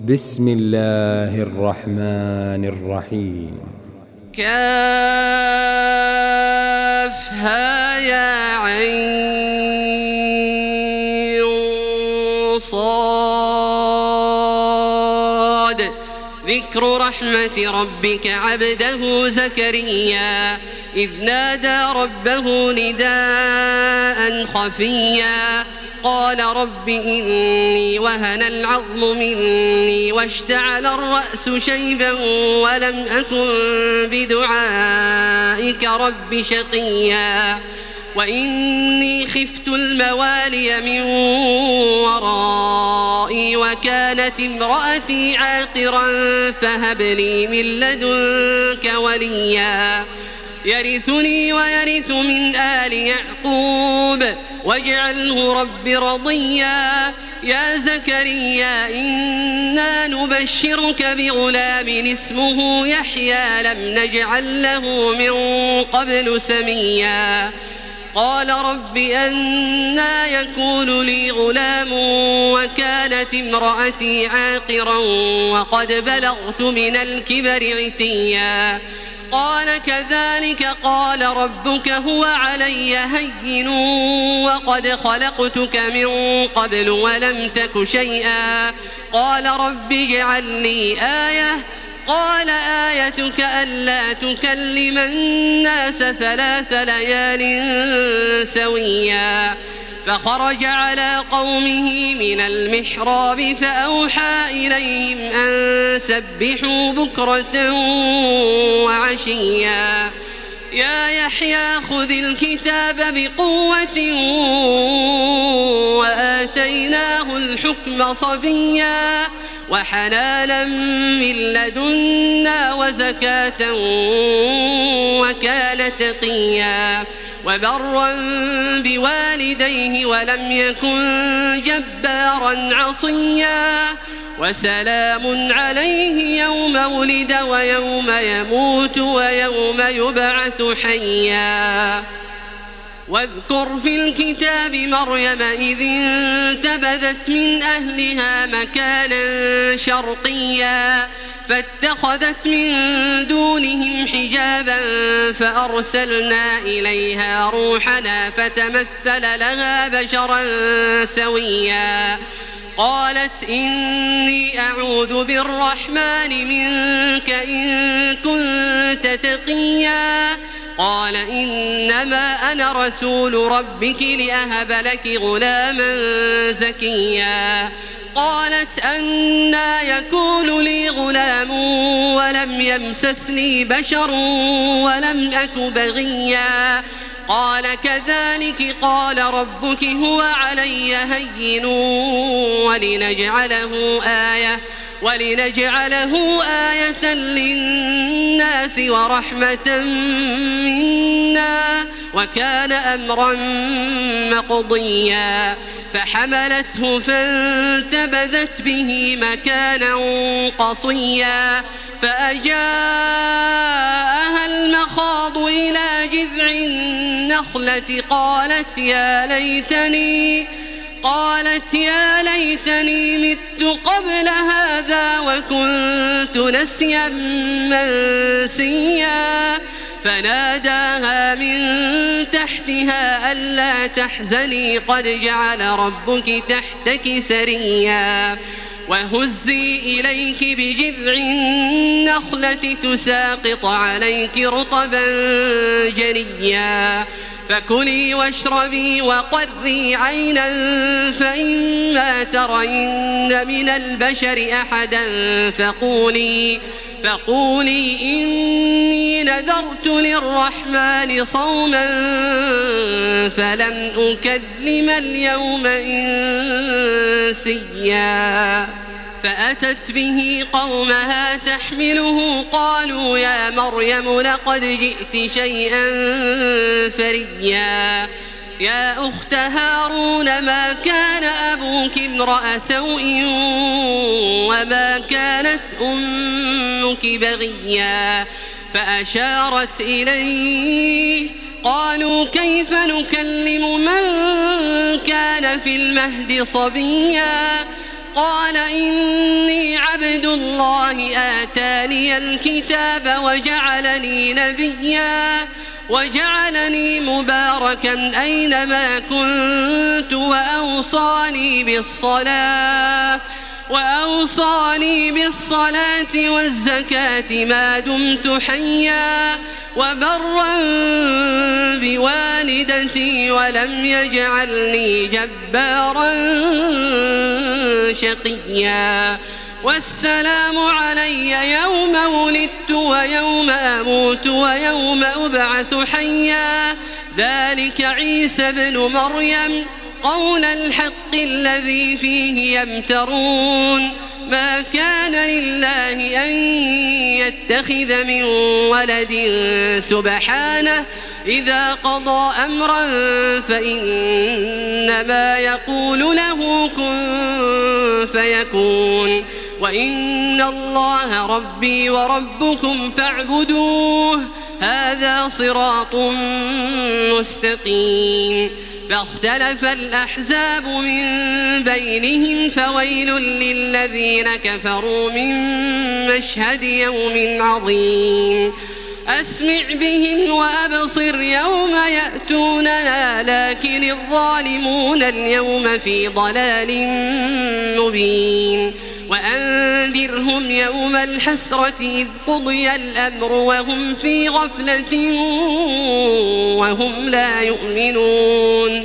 بسم الله الرحمن الرحيم. كافها يا عين صاد. ذكر رحمة ربك عبده زكريا إذ نادى ربه نداء خفيا قال رب إني وهن العظم مني واشتعل الرأس شيبا ولم أكن بدعائك رب شقيا وإني خفت الموالي من ورائي وكانت امرأتي عاقرا فهب لي من لدنك وليا يرثني ويرث من آل يعقوب واجعله رب رضيا. يا زكريا إنا نبشرك بغلام اسمه يحيى لم نجعل له من قبل سميا قال رب أنى يكون لي غلام وكانت امرأتي عاقرا وقد بلغت من الكبر عتيا قال كذلك قال ربك هو علي هين وقد خلقتك من قبل ولم تك شيئا قال رب اجعل لي آية قال آيتك ألا تكلم الناس 3 ليال سويا فخرج على قومه من المحراب فأوحى إليهم أن سبحوا بكرة وعشيا يا يحيى خذ الكتاب بقوة وآتيناه الحكم صبيا وحنانا من لدنا وزكاة وكان تقيا وبرا بوالديه ولم يكن جبارا عصيا وسلام عليه يوم ولد ويوم يموت ويوم يبعث حيا واذكر في الكتاب مريم إذ انتبذت من أهلها مكانا شرقيا فاتخذت من دونهم حجابا فأرسلنا إليها روحنا فتمثل لها بشرا سويا قالت إني أعوذ بالرحمن منك إن كنت تقيا قال إنما أنا رسول ربك لأهب لك غلاما زكيا قالت أنى يكون لي غلام ولم يمسسني بشر ولم أك بغيا قال كذلك قال ربك هو علي هين ولنجعله آية للناس ورحمة منا وكان أمرا مقضيا فحملته فانتبذت به مكانا قصيا فأجاءها المخاض إلى جذع النخلة قالت يا ليتني مت قبل هذا وكنت نسيا منسيا فناداها من تحتها ألا تحزني قد جعل ربك تحتك سريا وهزي إليك بجذع النخلة تساقط عليك رطبا جنيا فكلي واشربي وقري عينا فإما ترين من البشر أحدا فقولي إني نذرت للرحمن صوما فلن أكلم اليوم إنسيا فأتت به قومها تحمله قالوا يا مريم لقد جئت شيئا فريا يا أخت هارون ما كان أبوك امرأ سوء وما كانت أمك بغيا فأشارت إليه قالوا كيف نكلم من كان في المهد صبيا قال إني عبد عبد الله آتاني الكتاب وجعلني نبيا وجعلني مباركا أينما كنت وأوصاني بالصلاة والزكاة ما دمت حيا وبرا بوالدتي ولم يجعلني جبارا شقيا والسلام علي يوم ولدت ويوم أموت ويوم أبعث حيا ذلك عيسى بن مريم قول الحق الذي فيه يمترون ما كان لله أن يتخذ من ولد سبحانه إذا قضى أمرا فإنما يقول له كن فيكون وإن الله ربي وربكم فاعبدوه هذا صراط مستقيم فاختلف الأحزاب من بينهم فويل للذين كفروا من مشهد يوم عظيم أسمع بهم وأبصر يوم يأتوننا لكن الظالمون اليوم في ضلال مبين وأنذرهم يوم الحسرة إذ قضي الأمر وهم في غفلة وهم لا يؤمنون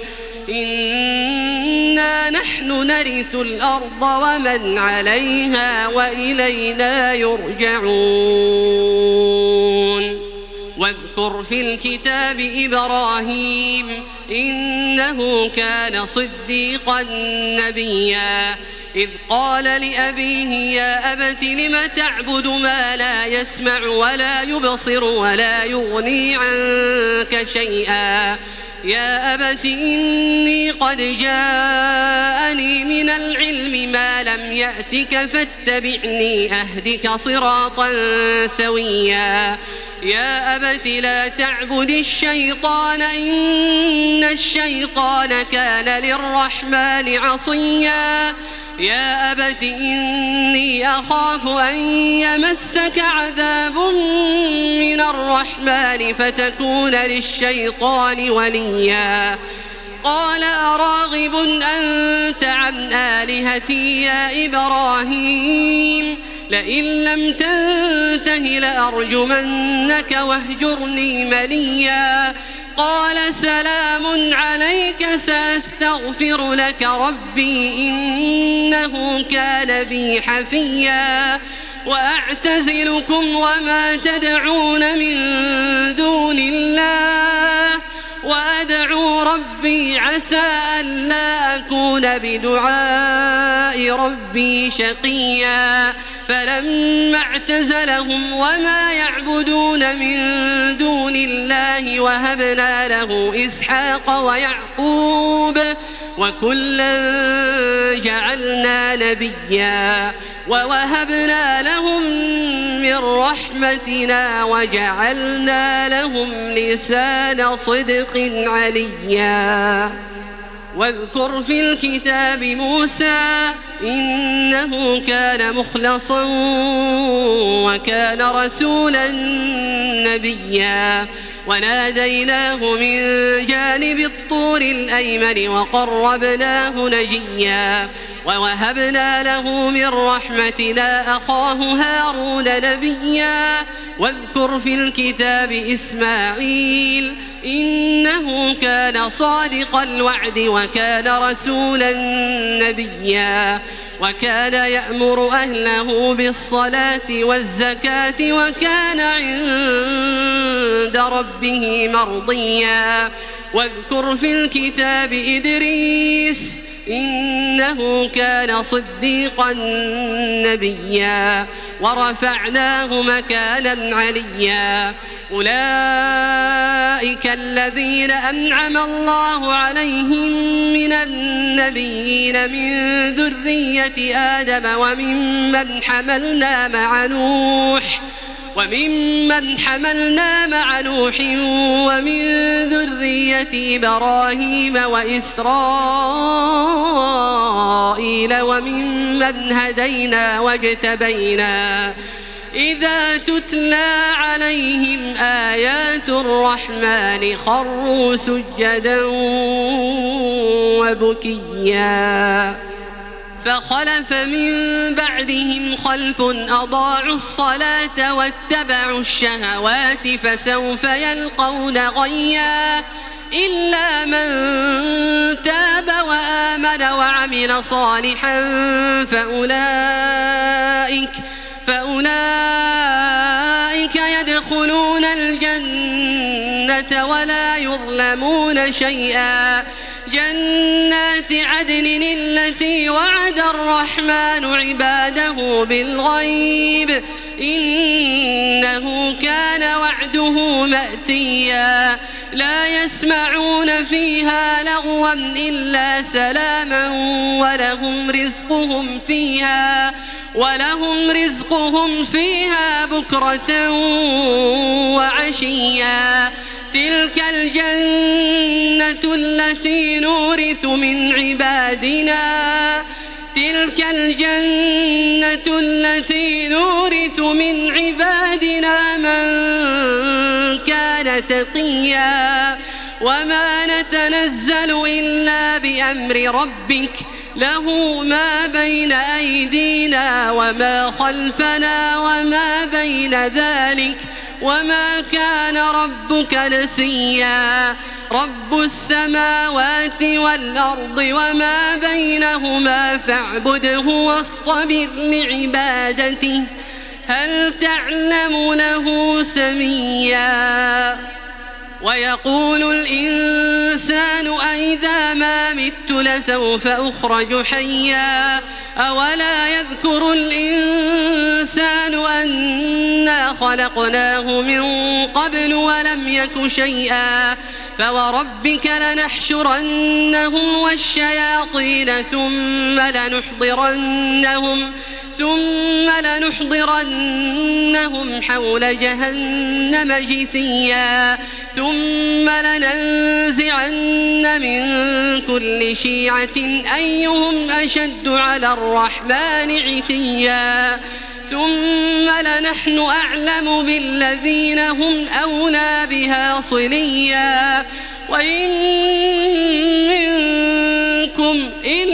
إنا نحن نرث الأرض ومن عليها وإلينا يرجعون واذكر في الكتاب إبراهيم إنه كان صديقا نبيا إذ قال لأبيه يا أبت لم تعبد ما لا يسمع ولا يبصر ولا يغني عنك شيئا يا أبت إني قد جاءني من العلم ما لم يأتك فاتبعني أهدك صراطا سويا يا أبت لا تعبد الشيطان إن الشيطان كان للرحمن عصيا يا أبت إني أخاف أن يمسك عذاب من الرحمن فتكون للشيطان وليا قال أراغب أنت عن آلهتي يا إبراهيم لئن لم تنته لأرجمنك واهجرني مليا قال سلام عليك سأستغفر لك ربي إنه كان بي حفيا وأعتزلكم وما تدعون من دون الله وأدعو ربي عسى ألا أكون بدعاء ربي شقيا فلما اعتزلهم وما يعبدون من دون الله وهبنا له إسحاق ويعقوب وكلا جعلنا نبيا ووهبنا لهم من رحمتنا وجعلنا لهم لسان صدق عليا واذكر في الكتاب موسى إنه كان مخلصا وكان رسولا نبيا وناديناه من جانب الطور الأيمن وقربناه نجيا ووهبنا له من رحمتنا أخاه هارون نبيا واذكر في الكتاب إسماعيل إنه كان صادق الوعد وكان رسولا نبيا وكان يأمر أهله بالصلاة والزكاة وكان عند ربه مرضيا واذكر في الكتاب إدريس إنه كان صديقا نبيا ورفعناه مكانا عليا أولئك الذين أنعم الله عليهم من النبيين من ذرية آدم وممن حملنا مع نوح وممن حملنا مع نوح ومن ذرية إبراهيم وإسرائيل وممن هدينا واجتبينا إذا تتلى عليهم آيات الرحمن خروا سجدا وبكيا فخلف من بعدهم خلف أضاعوا الصلاة واتبعوا الشهوات فسوف يلقون غيا إلا من تاب وآمن وعمل صالحا فأولئك يدخلون الجنة ولا يظلمون شيئا جنات عدن التي وعد الرحمن عباده بالغيب إنه كان وعده مأتيا لا يسمعون فيها لغوا إلا سلاما ولهم رزقهم فيها بكرة وعشيا تلك الجنة التي نورث من عبادنا من كان تقيا وما نتنزل إلا بأمر ربك له ما بين أيدينا وما خلفنا وما بين ذلك وما كان ربك نسيا رب السماوات والأرض وما بينهما فاعبده واصطبر لعبادته هل تعلم له سميا ويقول الإنسان أإذا ما مت لسوف أخرج حيا أولا يذكر الإنسان أنا خلقناه من قبل ولم يك شيئا فوربك لنحشرنهم والشياطين ثم لنحضرنهم حول جهنم جثيا ثم لننزعن من كل شيعة أيهم أشد على الرحمن عتيا ثم لنحن أعلم بالذين هم أولى بها صليا وإن منكم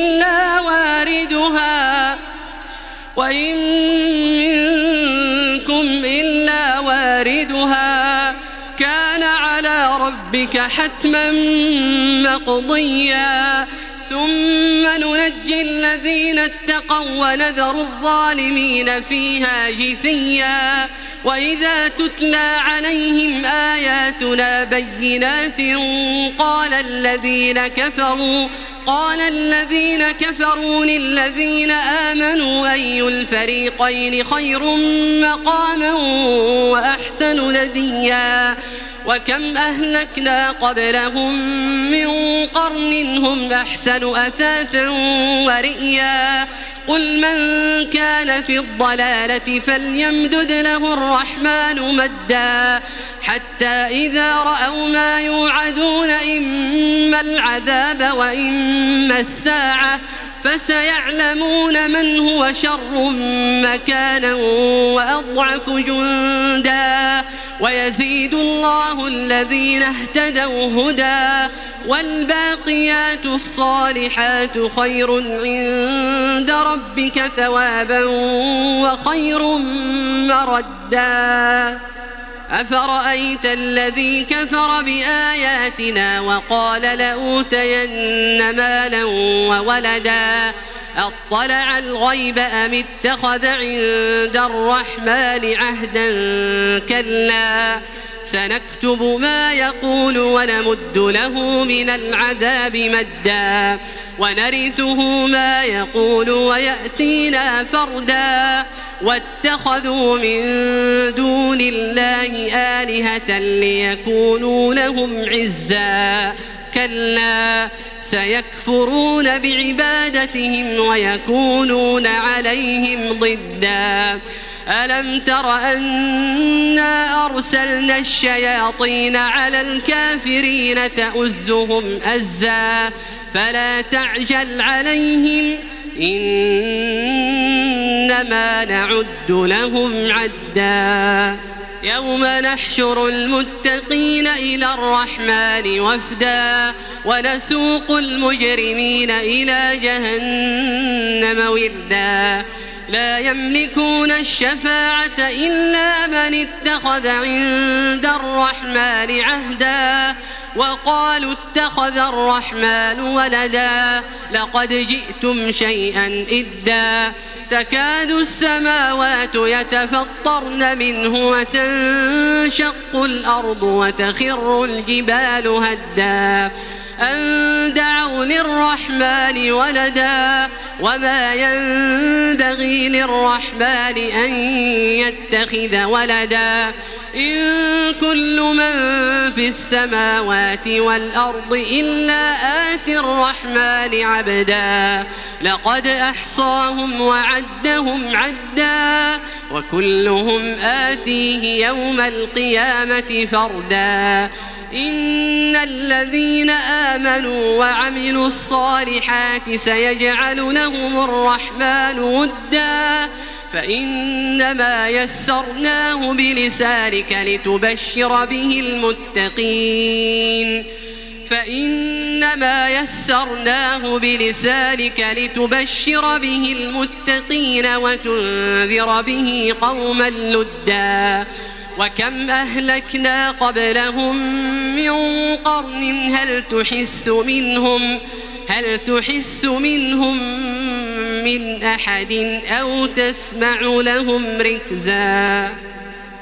إلا واردها كان على ربك حتما مقضيا ثم ننجي الذين اتقوا ونذر الظالمين فيها جثيا وإذا تتلى عليهم آياتنا بينات قال الذين كفروا للذين آمنوا أي الفريقين خير مقاما وأحسن نديا وكم أهلكنا قبلهم من قرن هم أحسن أثاثا ورئيا قل من كان في الضلالة فليمدد له الرحمن مدا حتى إذا رأوا ما يوعدون إما العذاب وإما الساعة فسيعلمون من هو شر مكانا وأضعف جندا ويزيد الله الذين اهتدوا هدى والباقيات الصالحات خير عند ربك ثوابا وخير مردا أفرأيت الذي كفر بآياتنا وقال لأوتين مالا وولدا أطلع الغيب أم اتخذ عند الرحمن عهدا كلا سنكتب ما يقول ونمد له من العذاب مدا ونرثه ما يقول ويأتينا فردا واتخذوا من دون الله آلهة ليكونوا لهم عزا كلا سيكفرون بعبادتهم ويكونون عليهم ضدا ألم تر أنا أرسلنا الشياطين على الكافرين تؤزهم أزا فلا تعجل عليهم إنما نعد لهم عدا يوم نحشر المتقين إلى الرحمن وفدا ونسوق المجرمين إلى جهنم وردا لا يملكون الشفاعة إلا من اتخذ عند الرحمن عهدا وقالوا اتخذ الرحمن ولدا لقد جئتم شيئا إدا تكاد السماوات يتفطرن منه وتنشق الأرض وتخر الجبال هدا أن دعوا للرحمن ولدا وما ينبغي للرحمن أن يتخذ ولدا إن كل من في السماوات والأرض إلا آتي الرحمن عبدا لقد أحصاهم وعدهم عدا وكلهم آتيه يوم القيامة فردا إن الذين آمنوا وعملوا الصالحات سيجعل لهم الرحمن ودا فإنما يسرناه بلسانك لتبشر به المتقين وتنذر به قوما لدا وكم أهلكنا قبلهم من قرن هل تحس منهم من أحد أو تسمع لهم ركزا